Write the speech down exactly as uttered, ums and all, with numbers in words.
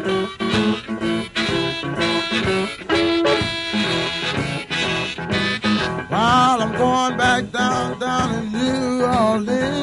While I'm going back down, down in New Orleans.